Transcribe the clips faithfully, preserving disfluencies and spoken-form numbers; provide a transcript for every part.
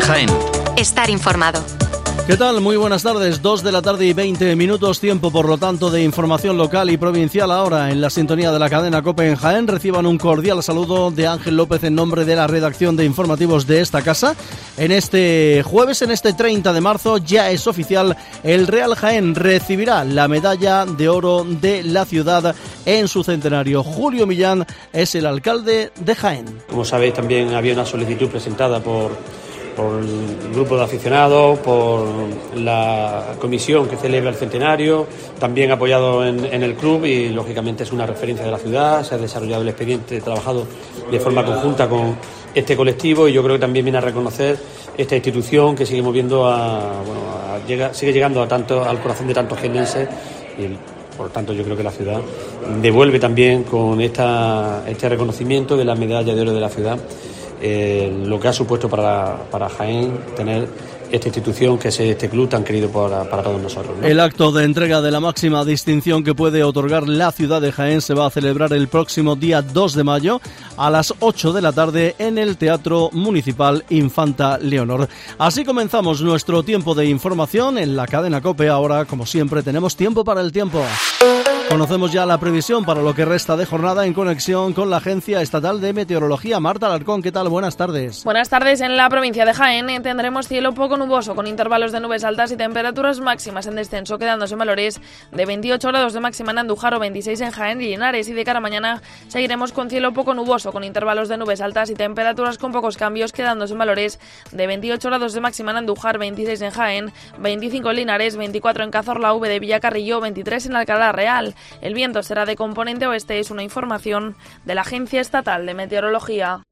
COPE Jaén. Estar informado. ¿Qué tal? Muy buenas tardes, dos de la tarde y veinte minutos, tiempo por lo tanto de información local y provincial ahora en la sintonía de la cadena COPE en Jaén. Reciban un cordial saludo de Ángel López en nombre de la redacción de informativos de esta casa. En este jueves, en este treinta de marzo, ya es oficial, el Real Jaén recibirá la medalla de oro de la ciudad en su centenario. Julio Millán es el alcalde de Jaén. Como sabéis, también había una solicitud presentada por... por el grupo de aficionados, por la comisión que celebra el centenario, también apoyado en, en el club y lógicamente es una referencia de la ciudad. Se ha desarrollado el expediente, trabajado de forma conjunta con este colectivo y yo creo que también viene a reconocer esta institución que sigue moviendo a, bueno, a, llega, sigue llegando a tanto, al corazón de tantos jiennenses y el, por lo tanto yo creo que la ciudad devuelve también con esta, este reconocimiento de la medalla de oro de la ciudad. Eh, lo que ha supuesto para, para Jaén tener esta institución, que es este club tan querido para, para todos nosotros, ¿no? El acto de entrega de la máxima distinción que puede otorgar la ciudad de Jaén se va a celebrar el próximo día dos de mayo a las ocho de la tarde en el Teatro Municipal Infanta Leonor. Así comenzamos nuestro tiempo de información en la cadena COPE. Ahora, como siempre, tenemos tiempo para el tiempo. Conocemos ya la previsión para lo que resta de jornada en conexión con la Agencia Estatal de Meteorología. Marta Alarcón, ¿qué tal? Buenas tardes. Buenas tardes. En la provincia de Jaén tendremos cielo poco nuboso con intervalos de nubes altas y temperaturas máximas en descenso, quedándose en valores de veintiocho grados de máxima en Andújar o veintiséis en Jaén y Linares. Y de cara a mañana seguiremos con cielo poco nuboso con intervalos de nubes altas y temperaturas con pocos cambios, quedándose en valores de veintiocho grados de máxima en Andújar, veintiséis en Jaén, veinticinco en Linares, veinticuatro en Cazorla, V de Villacarrillo, veintitrés en Alcalá Real. El viento será de componente oeste, es una información de la Agencia Estatal de Meteorología.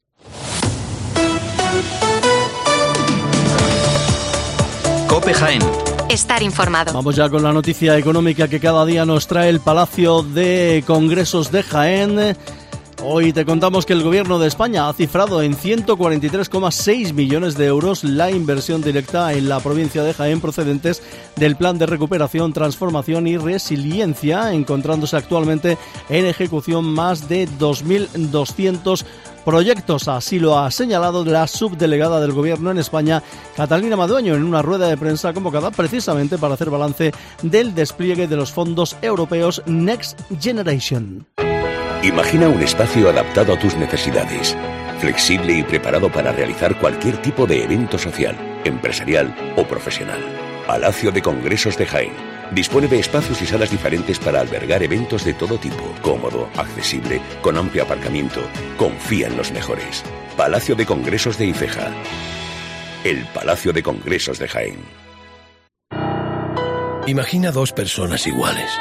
COPE Jaén. Estar informado. Vamos ya con la noticia económica que cada día nos trae el Palacio de Congresos de Jaén. Hoy te contamos que el Gobierno de España ha cifrado en ciento cuarenta y tres coma seis millones de euros la inversión directa en la provincia de Jaén procedentes del Plan de Recuperación, Transformación y Resiliencia, encontrándose actualmente en ejecución más de dos mil doscientos proyectos. Así lo ha señalado la subdelegada del Gobierno en España, Catalina Madueño, en una rueda de prensa convocada precisamente para hacer balance del despliegue de los fondos europeos Next Generation. Imagina un espacio adaptado a tus necesidades, flexible y preparado para realizar cualquier tipo de evento social, empresarial o profesional. Palacio de Congresos de Jaén. Dispone de espacios y salas diferentes para albergar eventos de todo tipo, cómodo, accesible, con amplio aparcamiento. Confía en los mejores. Palacio de Congresos de Ifeja. El Palacio de Congresos de Jaén. Imagina dos personas iguales.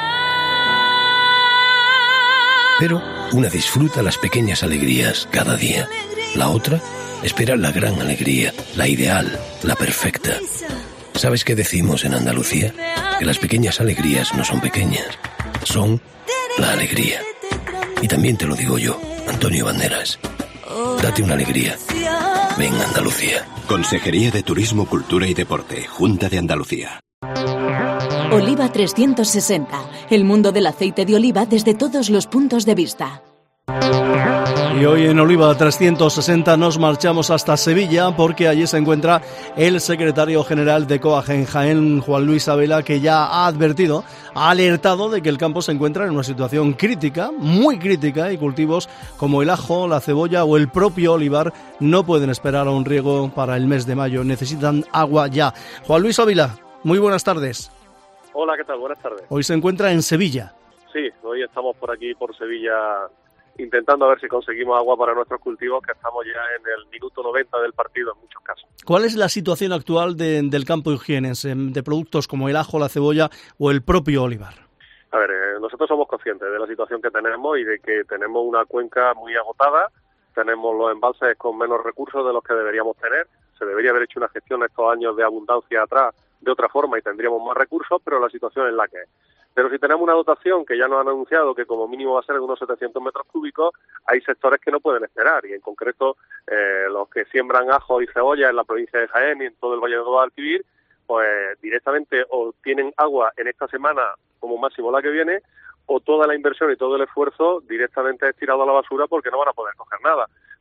Pero una disfruta las pequeñas alegrías cada día. La otra espera la gran alegría, la ideal, la perfecta. ¿Sabes qué decimos en Andalucía? Que las pequeñas alegrías no son pequeñas, son la alegría. Y también te lo digo yo, Antonio Banderas. Date una alegría. Ven, Andalucía. Consejería de Turismo, Cultura y Deporte, Junta de Andalucía. Oliva trescientos sesenta, el mundo del aceite de oliva desde todos los puntos de vista. Y hoy en Oliva trescientos sesenta nos marchamos hasta Sevilla porque allí se encuentra el secretario general de COAG en Jaén, Juan Luis Abela, que ya ha advertido, ha alertado de que el campo se encuentra en una situación crítica, muy crítica, y cultivos como el ajo, la cebolla o el propio olivar no pueden esperar a un riego para el mes de mayo, necesitan agua ya. Juan Luis Abela, muy buenas tardes. Hola, ¿qué tal? Buenas tardes. Hoy se encuentra en Sevilla. Sí, hoy estamos por aquí, por Sevilla, intentando a ver si conseguimos agua para nuestros cultivos, que estamos ya en el minuto noventa del partido en muchos casos. ¿Cuál es la situación actual de, del campo higienense, de productos como el ajo, la cebolla o el propio olivar? A ver, eh, nosotros somos conscientes de la situación que tenemos y de que tenemos una cuenca muy agotada, tenemos los embalses con menos recursos de los que deberíamos tener, se debería haber hecho una gestión estos años de abundancia atrás de otra forma y tendríamos más recursos, pero la situación es la que es. Pero si tenemos una dotación que ya nos han anunciado que como mínimo va a ser de unos setecientos metros cúbicos, hay sectores que no pueden esperar y en concreto eh, los que siembran ajo y cebolla en la provincia de Jaén y en todo el Valle de Guadalquivir, pues directamente o tienen agua en esta semana como máximo la que viene, o toda la inversión y todo el esfuerzo directamente es tirado a la basura porque no van a poder coger nada.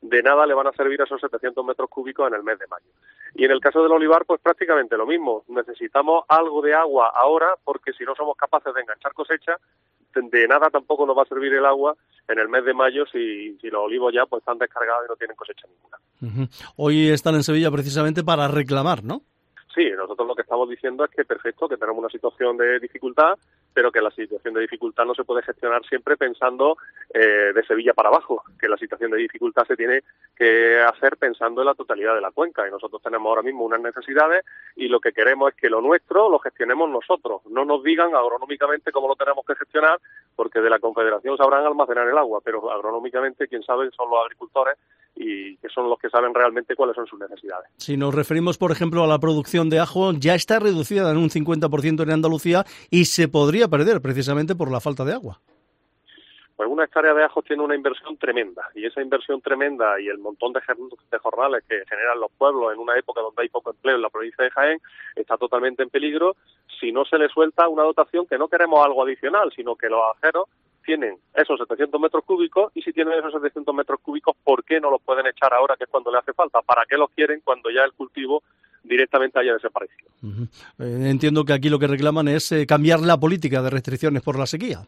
de nada le van a servir esos setecientos metros cúbicos en el mes de mayo. Y en el caso del olivar, pues prácticamente lo mismo. Necesitamos algo de agua ahora, porque si no somos capaces de enganchar cosecha, de nada tampoco nos va a servir el agua en el mes de mayo si, si los olivos ya pues están descargados y no tienen cosecha ninguna. Uh-huh. Hoy están en Sevilla precisamente para reclamar, ¿no? Sí, nosotros lo que estamos diciendo es que perfecto, que tenemos una situación de dificultad, pero que la situación de dificultad no se puede gestionar siempre pensando eh, de Sevilla para abajo, que la situación de dificultad se tiene que hacer pensando en la totalidad de la cuenca, y nosotros tenemos ahora mismo unas necesidades y lo que queremos es que lo nuestro lo gestionemos nosotros, no nos digan agronómicamente cómo lo tenemos que gestionar, porque de la Confederación sabrán almacenar el agua, pero agronómicamente quien sabe son los agricultores y que son los que saben realmente cuáles son sus necesidades. Si nos referimos, por ejemplo, a la producción de ajo, ya está reducida en un cincuenta por ciento en Andalucía y se podría perder precisamente por la falta de agua. Pues una hectárea de ajo tiene una inversión tremenda, y esa inversión tremenda y el montón de, de jornales que generan los pueblos en una época donde hay poco empleo en la provincia de Jaén está totalmente en peligro si no se le suelta una dotación, que no queremos algo adicional, sino que los ajeros tienen esos setecientos metros cúbicos, y si tienen esos setecientos metros cúbicos, ¿por qué no los pueden echar ahora, que es cuando le hace falta? ¿Para qué los quieren cuando ya el cultivo directamente haya desaparecido? Uh-huh. Eh, entiendo que aquí lo que reclaman es eh, cambiar la política de restricciones por la sequía.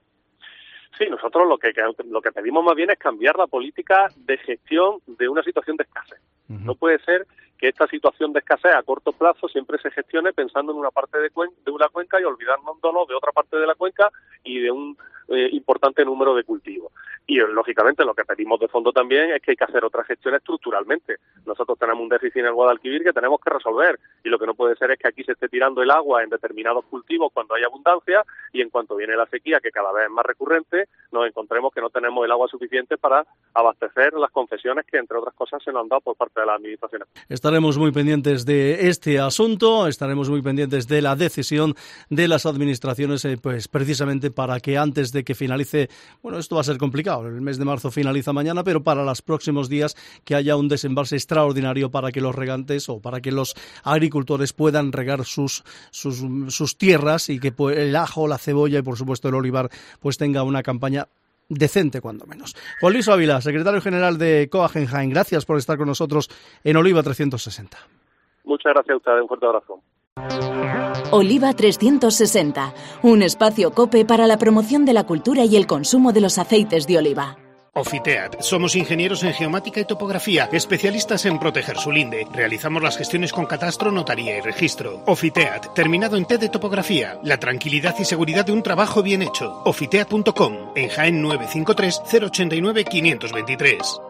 Sí, nosotros lo que, lo que pedimos más bien es cambiar la política de gestión de una situación de escasez. Uh-huh. No puede ser que esta situación de escasez a corto plazo siempre se gestione pensando en una parte de, cuen- de una cuenca y olvidándonos de otra parte de la cuenca y de un eh, importante número de cultivos. Y, lógicamente, lo que pedimos de fondo también es que hay que hacer otra gestión estructuralmente. Nosotros tenemos un déficit en el Guadalquivir que tenemos que resolver, y lo que no puede ser es que aquí se esté tirando el agua en determinados cultivos cuando hay abundancia, y en cuanto viene la sequía, que cada vez es más recurrente, nos encontremos que no tenemos el agua suficiente para abastecer las concesiones que, entre otras cosas, se nos han dado por parte de las administraciones. Estaremos muy pendientes de este asunto, estaremos muy pendientes de la decisión de las administraciones, eh, pues precisamente para que antes de que finalice, bueno, esto va a ser complicado, el mes de marzo finaliza mañana, pero para los próximos días que haya un desembalse extraordinario para que los regantes o para que los agricultores puedan regar sus sus, sus tierras y que pues, el ajo, la cebolla y por supuesto el olivar pues tenga una campaña decente cuando menos. Juan Luis Ávila, secretario general de Coagen Jaén, gracias por estar con nosotros en Oliva trescientos sesenta. Muchas gracias a ustedes, un fuerte abrazo. Oliva trescientos sesenta, un espacio COPE para la promoción de la cultura y el consumo de los aceites de oliva. Ofiteat. Somos ingenieros en geomática y topografía, especialistas en proteger su linde. Realizamos las gestiones con catastro, notaría y registro. Ofiteat, terminado en T de topografía. La tranquilidad y seguridad de un trabajo bien hecho. Ofiteat punto com, en Jaén nueve cinco tres, cero ocho nueve, cinco dos tres.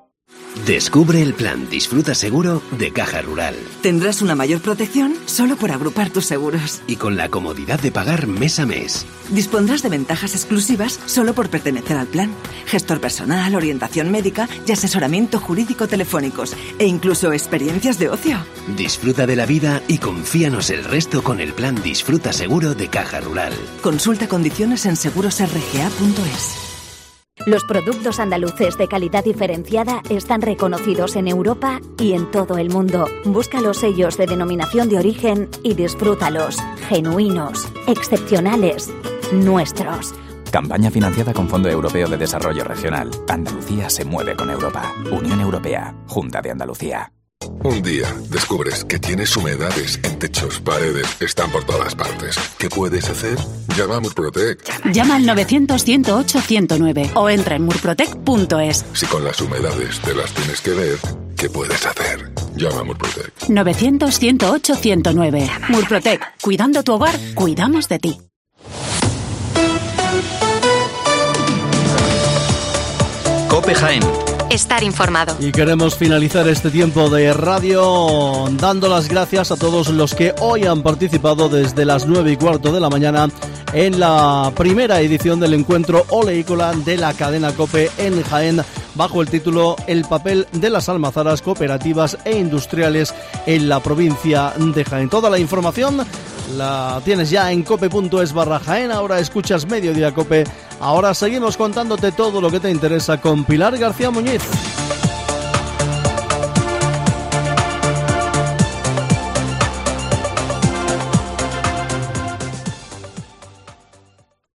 Descubre el plan Disfruta Seguro de Caja Rural. Tendrás una mayor protección solo por agrupar tus seguros. Y con la comodidad de pagar mes a mes. Dispondrás de ventajas exclusivas solo por pertenecer al plan. Gestor personal, orientación médica y asesoramiento jurídico telefónicos. E incluso experiencias de ocio. Disfruta de la vida y confíanos el resto con el plan Disfruta Seguro de Caja Rural. Consulta condiciones en seguros r g a punto es. Los productos andaluces de calidad diferenciada están reconocidos en Europa y en todo el mundo. Busca los sellos de denominación de origen y disfrútalos. Genuinos, excepcionales, nuestros. Campaña financiada con Fondo Europeo de Desarrollo Regional. Andalucía se mueve con Europa. Unión Europea. Junta de Andalucía. Un día descubres que tienes humedades en techos, paredes, están por todas partes. ¿Qué puedes hacer? Llama a Murprotec. Llama al novecientos, ciento ocho, ciento nueve o entra en murprotec punto es. Si con las humedades te las tienes que ver, ¿qué puedes hacer? Llama a Murprotec. novecientos, ciento ocho, ciento nueve. Murprotec. Cuidando tu hogar, cuidamos de ti. COPE Jaén. Estar informado. Y queremos finalizar este tiempo de radio dando las gracias a todos los que hoy han participado desde las nueve y cuarto de la mañana en la primera edición del encuentro oleícola de la cadena COPE en Jaén, bajo el título El papel de las almazaras cooperativas e industriales en la provincia de Jaén. Toda la información la tienes ya en cope punto es barra Jaén. Ahora escuchas Mediodía Cope. Ahora seguimos contándote todo lo que te interesa con Pilar García Muñiz.